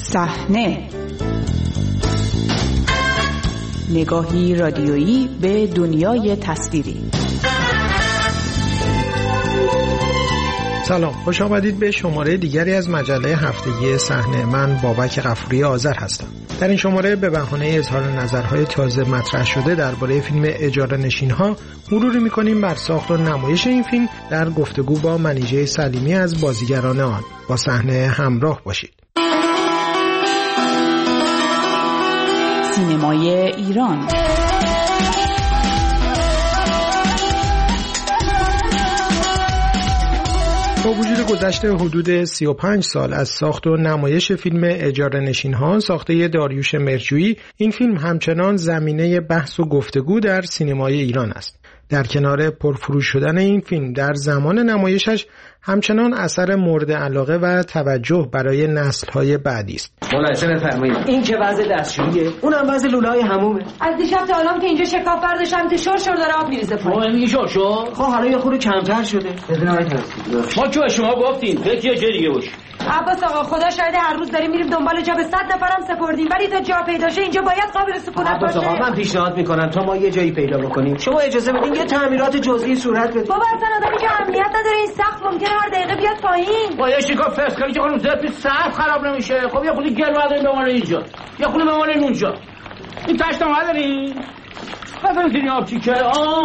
صحنه، نگاهی رادیویی به دنیای تصویری. سلام، خوش آمدید به شماره دیگری از مجله هفتگی صحنه. من بابک غفوری آذر هستم. در این شماره به بهانه اظهار نظرهای تازه مطرح شده درباره فیلم اجاره نشین‌ها مروری می‌کنیم بر ساخت و نمایش این فیلم در گفتگو با منیژه سلیمی از بازیگران آن. با صحنه همراه باشید. سینمای ایران. با وجود گذشته حدود 35 سال از ساخت و نمایش فیلم اجاره نشین‌ها ساخته داریوش مرجویی، این فیلم همچنان زمینه بحث و گفتگو در سینمای ایران است. در کنار پرفروش شدن این فیلم در زمان نمایشش همچنان اثر مورد علاقه و توجه برای نسل‌های بعدی است. ملاحظه بفرمایید. این که وضع دستشوییه، اونم وضع لوله‌های حمومه. از دیشب تا الان که اینجا شکاف برداشتم که شور داره آب میریزه پایین. میگی شور. خب حالا یه خورده کمتر شده. ما که شما گفتیم فکر یه جای دیگه باش. عباس آقا خدا شاید هر روز داریم میریم دنبال جا به 100 نفرم سپردیم، ولی تا جا پیدا شه اینجا باید قابل سکونت باشه. عباس آقا من پیشنهاد میکنم تا ما یه جایی پیدا بکنیم شما اجازه بدین یه تعمیرات جزئی صورت بده. بابا اصلا آدمی که اهمیت نداره این سقف ممکنه هر دقیقه بیاد پایین. با یه شکاف فرض کنید که خانم زرفی سقف خراب نمیشه. خب یه خودی گل بعد بمونه اینجا، یه خودی بمونه اونجا. این تاشو نداری؟ بفهمید آبچی که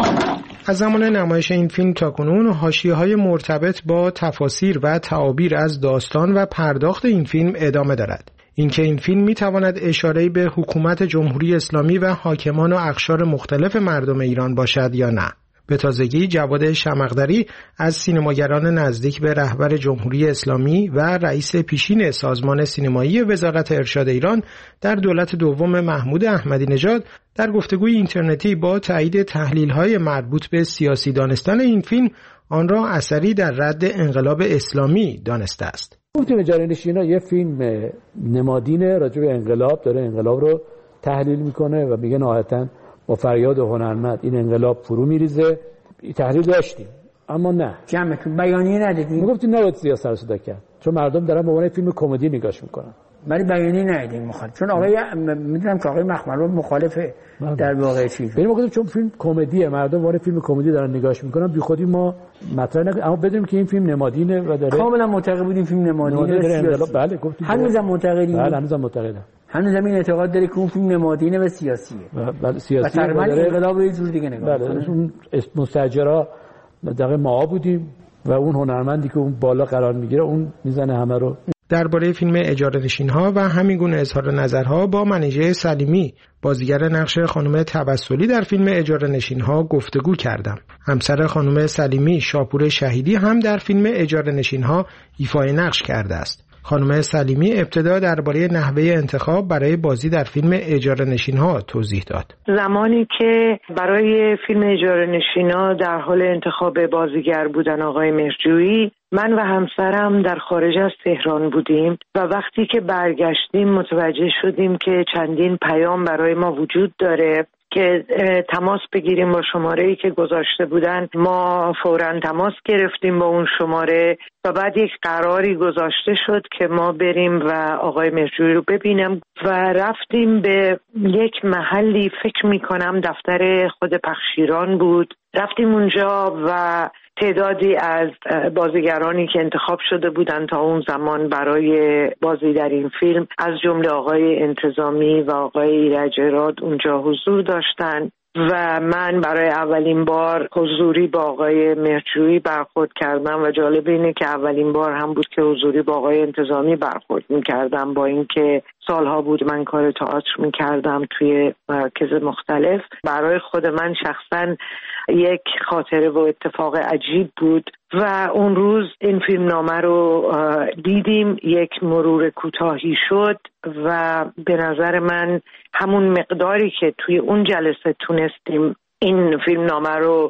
از زمان نمایش این فیلم تاکنون حاشیه‌های مرتبط با تفاسیر و تعابیر از داستان و پرداخت این فیلم ادامه دارد. اینکه این فیلم می‌تواند اشاره‌ای به حکومت جمهوری اسلامی و حاکمان و اقشار مختلف مردم ایران باشد یا نه. به تازگی جواد شمقدری از سینماگران نزدیک به رهبر جمهوری اسلامی و رئیس پیشین سازمان سینمایی وزارت ارشاد ایران در دولت دوم محمود احمدی نژاد در گفتگوی اینترنتی با تایید تحلیل‌های مربوط به سیاسی دانستن این فیلم آن را اثری در رد انقلاب اسلامی دانسته است. گفتیم اجاره نشین‌ها یه فیلم نمادینه راجع به انقلاب، داره انقلاب رو تحلیل میکنه و میگه نهایتاً با فریاد هنرمند این انقلاب فرو میریزه. این تحلیل داشتیم اما نه جمعتون بیانیه ندادیم. میگفتیم نباید سیاست رو صدا کرد چون مردم دارن به عنوان فیلم کمدی نگاهش میکنن. ولی بیانیه ندادیم مخالف، چون آقای میدونم که آقای مخملون مخالفه در واقع چیز. یعنی ما چون فیلم کمدیه مردم به عنوان فیلم کمدی دارن نگاهش میکنن، بی خودی ما مطرح نکنیم، اما بدونیم که این فیلم نمادینه و داره کاملا معتقد بودیم فیلم نمادینه داره انقلاب. بله گفتیم هنوزم معتقدیم. بله هنوزم معتقدم. هنوزم این اعتقاد داره که اون فیلم نمادینه و سیاسیه. بله سیاسیه. و تقریبا انقلاب رو یه جور دیگه نگاه کنه. بله اون مستاجرا دقیقاً ما بودیم و اون هنرمندی که اون بالا قرار میگیره اون میزنه همه رو. درباره فیلم اجاره نشین‌ها و همین گونه اظهار نظرها با منیژه سلیمی، بازیگر نقش خانم توسلی در فیلم اجاره نشین‌ها گفتگو کردم. همسر خانم سلیمی، شاپور شهیدی، هم در فیلم اجاره نشین‌ها ایفای نقش کرده است. خانم سلیمی ابتدا درباره نحوه انتخاب برای بازی در فیلم اجاره نشین‌ها توضیح داد. زمانی که برای فیلم اجاره نشین‌ها در حال انتخاب بازیگر بودن آقای مرجویی، من و همسرم در خارج از تهران بودیم و وقتی که برگشتیم متوجه شدیم که چندین پیام برای ما وجود داره که تماس بگیریم با شماره‌ای که گذاشته بودن. ما فوراً تماس گرفتیم با اون شماره و بعد یک قراری گذاشته شد که ما بریم و آقای مرجویی رو ببینم و رفتیم به یک محلی، فکر می‌کنم دفتر خود پخشیران بود. رفتیم اونجا و تعدادی از بازیگرانی که انتخاب شده بودند تا اون زمان برای بازی در این فیلم، از جمله آقای انتظامی و آقای ایرج راد اونجا حضور داشتند و من برای اولین بار حضوری با آقای مرجویی برخورد کردم و جالب اینه که اولین بار هم بود که حضوری با آقای انتظامی برخورد می‌کردم، با اینکه سالها بود من کار تئاتر می‌کردم توی مراکز مختلف. برای خود من شخصاً یک خاطره و اتفاق عجیب بود و اون روز این فیلمنامه رو دیدیم. یک مرور کوتاهی شد و به نظر من همون مقداری که توی اون جلسه تونستیم این فیلمنامه رو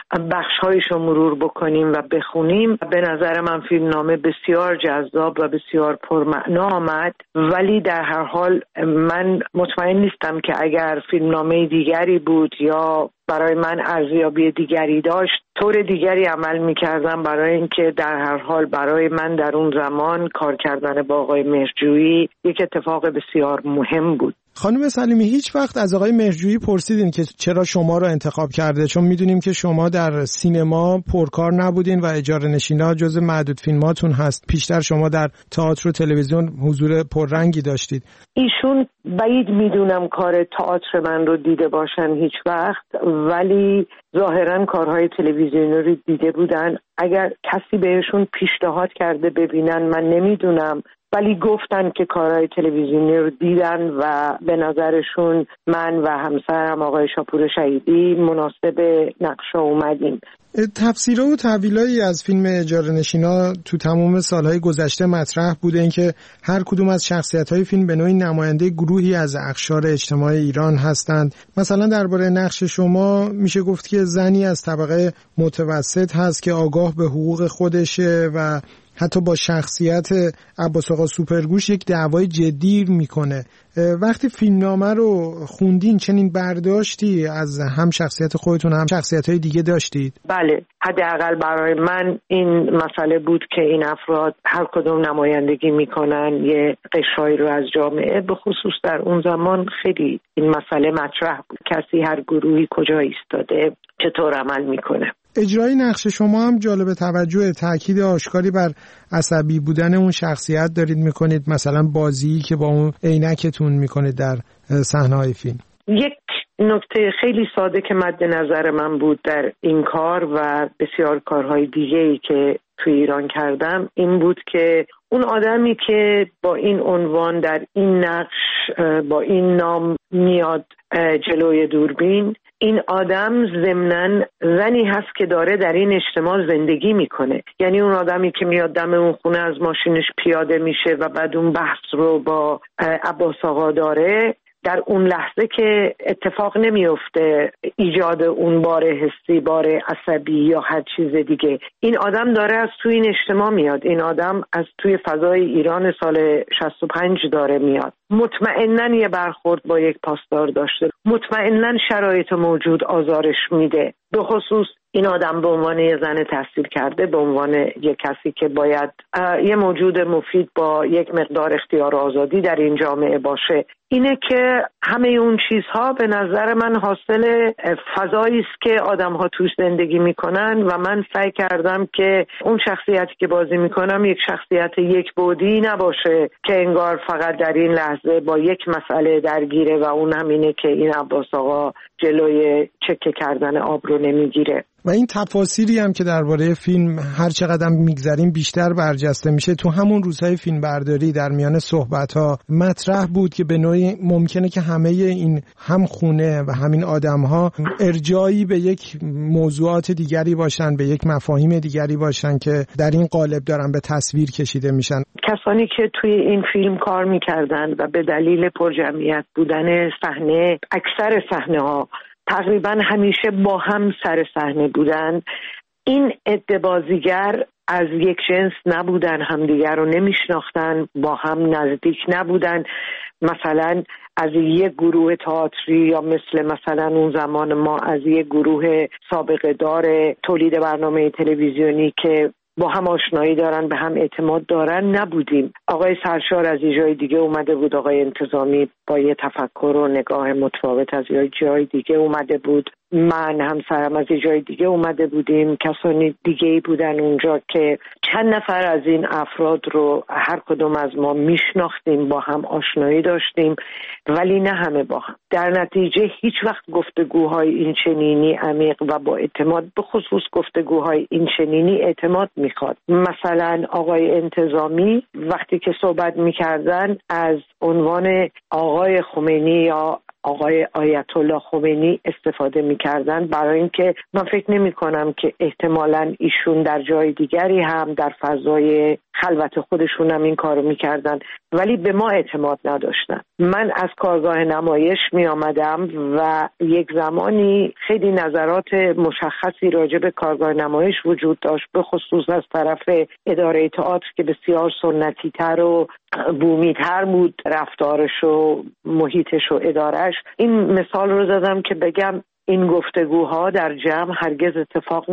بخش‌هایش رو مرور بکنیم و بخونیم. به نظر من فیلمنامه بسیار جذاب و بسیار پرمعنا آمد، ولی در هر حال من مطمئن نیستم که اگر فیلمنامه دیگری بود یا برای من ارزیابی دیگری داشت طور دیگری عمل می‌کردم، برای اینکه در هر حال برای من در اون زمان کار کردن با آقای مهرجویی یک اتفاق بسیار مهم بود. خانم سلیمی، هیچ وقت از آقای مهرجویی پرسیدین که چرا شما رو انتخاب کرده؟ چون میدونیم که شما در سینما پرکار نبودین و اجاره نشینا جز معدود فیلماتون هست. پیشتر شما در تئاتر و تلویزیون حضور پررنگی داشتید. ایشون بعید میدونم کار تئاتر من رو دیده باشن هیچ وقت، ولی ظاهرا کارهای تلویزیونی رو دیده بودن. اگر کسی بهشون پیشنهاد کرده ببینن من نمیدونم، ولی گفتن که کارهای تلویزیونی رو دیدن و به نظرشون من و همسرم آقای شاپور شهیدی مناسب نقشا اومدیم. تفسیرها و تحویلایی از فیلم اجاره نشینا تو تمام سالهای گذشته مطرح بوده، این که هر کدوم از شخصیت‌های فیلم به نوعی نماینده گروهی از اقشار اجتماعی ایران هستند. مثلا درباره نقش شما میشه گفت که زنی از طبقه متوسط هست که آگاه به حقوق خودشه و حتی با شخصیت عباس آقا سوپرگوش یک دعوای جدی میکنه. وقتی فیلمنامه رو خوندین چنین برداشتی از هم شخصیت خودتون هم شخصیت‌های دیگه داشتید؟ بله، حداقل برای من این مسئله بود که این افراد هر کدوم نمایندگی میکنن یه قشری رو از جامعه، به خصوص در اون زمان خیلی این مسئله مطرح بود، کسی هر گروهی کجا ایستاده چطور عمل میکنه. اجرای نقش شما هم جالب توجه، تاکید آشکاری بر عصبی بودن اون شخصیت دارید میکنید، مثلا بازی که با اون عینکتون میکنید در صحنه‌های فیلم. یک نکته خیلی ساده که مد نظر من بود در این کار و بسیار کارهای دیگه‌ای که توی ایران کردم این بود که اون آدمی که با این عنوان در این نقش با این نام میاد جلوی دوربین، این آدم ضمناً زنی هست که داره در این اجتماع زندگی میکنه. یعنی اون آدمی که میاد دم اون خونه از ماشینش پیاده میشه و بعد اون بحث رو با عباس آقا داره، در اون لحظه که اتفاق نمیفته ایجاد اون بار حسی، بار عصبی یا هر چیز دیگه. این آدم داره از توی این اجتماع میاد، این آدم از توی فضای ایران سال 65 داره میاد. مطمئناً یه برخورد با یک پاسدار داشته، مطمئناً شرایط موجود آزارش میده، به خصوص این آدم به عنوان یه زن تحصیل کرده، به عنوان یه کسی که باید یه موجود مفید با یک مقدار اختیار و آزادی در این جامعه باشه. اینه که همه اون چیزها به نظر من حاصل فضایی است که آدم‌ها توش زندگی میکنن و من سعی کردم که اون شخصیتی که بازی میکنم یک شخصیت یک بعدی نباشه که انگار فقط در این لحظه با یک مسئله درگیره و اون همینه که این عباس آقا جلوی چکه کردن آب رو نمیگیره. و این تفاسیری هم که درباره فیلم هر چقدر میگذریم بیشتر برجسته میشه، تو همون روزهای فیلم برداری در میان صحبت‌ها مطرح بود که به نوعی ممکنه که همه این هم خونه و همین آدم‌ها ارجاعی به یک موضوعات دیگری باشن، به یک مفاهیم دیگری باشن که در این قالب دارن به تصویر کشیده میشن. کسانی که توی این فیلم کار میکردن و به دلیل پرجمعیت بودن صحنه، اکثر صحنه‌ها تقریبا همیشه با هم سر صحنه بودن. این عده بازیگر از یک جنس نبودن، همدیگر رو نمیشناختن، با هم نزدیک نبودن. مثلا از یک گروه تئاتری یا مثلا اون زمان ما از یک گروه سابقه دار تولید برنامه تلویزیونی که با هم آشنایی دارن، به هم اعتماد دارن نبودیم. آقای سرشار از یه جای دیگه اومده بود، آقای انتظامی با یه تفکر و نگاه متفاوت از یه جای دیگه اومده بود، من همسرم از یه جای دیگه اومده بودیم، کسانی دیگه‌ای بودن اونجا که چند نفر از این افراد رو هر کدوم از ما میشناختیم، با هم آشنایی داشتیم، ولی نه همه با هم. در نتیجه هیچ وقت گفتگوهای این چنینی عمیق و با اعتماد، به خصوص گفتگوهای این چنینی اعتماد میخواد. مثلا آقای انتظامی وقتی که صحبت میکردن از عنوان آقای خمینی یا آقای آیت الله خمینی استفاده می‌کردن، برای اینکه من فکر نمی‌کنم که احتمالاً ایشون در جای دیگری هم در فضای خلوت خودشون هم این کارو می‌کردن. ولی به ما اعتماد نداشتن. من از کارگاه نمایش می آمدم و یک زمانی خیلی نظرات مشخصی راجع به کارگاه نمایش وجود داشت، به خصوص از طرف اداره تئاتر که بسیار سنتی تر و بومی تر بود رفتارش و محیطش و ادارش. این مثال رو زدم که بگم این گفتگوها در جمع هرگز اتفاق